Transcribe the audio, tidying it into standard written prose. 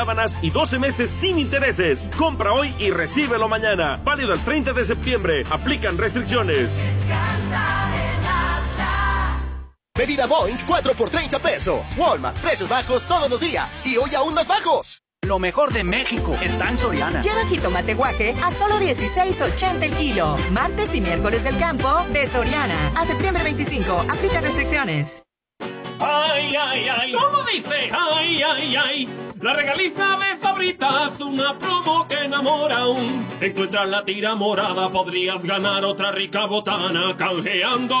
sábanas y 12 meses sin intereses. Compra hoy y recíbelo mañana. Válido el 30 de septiembre. Aplican restricciones. Medida Boeing 4 por 30 pesos. Walmart, precios bajos todos los días. Y hoy aún más bajos. Lo mejor de México está en Soriana. Lleva jitomate guaje a solo $16.80 el kilo. Martes y miércoles del campo de Soriana. A septiembre 25. Aplica restricciones. Ay, ay, ay. ¿Cómo dice? Ay, ay, ay. La regaliza de Sabritas, una promo que enamora aún. Encuentras la tira morada, podrías ganar otra rica botana canjeando